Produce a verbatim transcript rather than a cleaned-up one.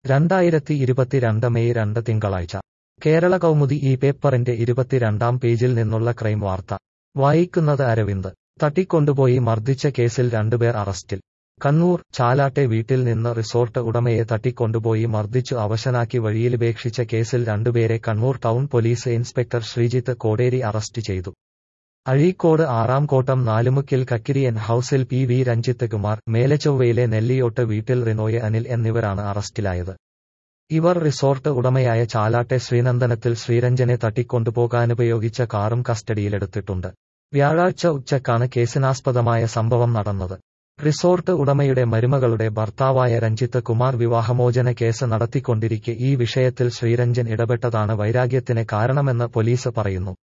രണ്ടായിരത്തി ഇരുപത്തിരണ്ട് മെയ് രണ്ട് തിങ്കളാഴ്ച കേരള കൗമുദി ഈ പേപ്പറിന്റെ ഇരുപത്തിരണ്ടാം പേജിൽ നിന്നുള്ള ക്രൈം വാർത്ത വായിക്കുന്നത് അരവിന്ദ്. തട്ടിക്കൊണ്ടുപോയി മർദ്ദിച്ച കേസിൽ രണ്ടുപേർ അറസ്റ്റിൽ. കണ്ണൂർ ചാലാട്ടെ വീട്ടിൽ നിന്ന് റിസോർട്ട് ഉടമയെ തട്ടിക്കൊണ്ടുപോയി മർദ്ദിച്ചു അവശനാക്കി വഴിയിലുപേക്ഷിച്ച കേസിൽ രണ്ടുപേരെ Kannur town police inspector Sreejith Koderi arrest ചെയ്തു. അഴീക്കോട് ആറാംകോട്ടം നാലുമുക്കിൽ കക്കിരിയൻ ഹൌസിൽ പി വി രഞ്ജിത്ത് കുമാർ, മേലച്ചൊവ്വയിലെ നെല്ലിയോട്ട് വീട്ടിൽ റിനോയ് അനിൽ എന്നിവരാണ് അറസ്റ്റിലായത്. ഇവർ റിസോർട്ട് ഉടമയായ ചാലാട്ടെ ശ്രീനന്ദനത്തിൽ ശ്രീരഞ്ജനെ തട്ടിക്കൊണ്ടുപോകാനുപയോഗിച്ച കാറും കസ്റ്റഡിയിലെടുത്തിട്ടുണ്ട്. വ്യാഴാഴ്ച ഉച്ചക്കാണ് കേസിനാസ്പദമായ സംഭവം നടന്നത്. റിസോർട്ട് ഉടമയുടെ മരുമകളുടെ ഭർത്താവായ രഞ്ജിത്ത് കുമാർ വിവാഹമോചന കേസ് നടത്തിക്കൊണ്ടിരിക്കെ ഈ വിഷയത്തിൽ ശ്രീരഞ്ജൻ ഇടപെട്ടതാണ് വൈരാഗ്യത്തിന് കാരണമെന്ന് പോലീസ് പറയുന്നു.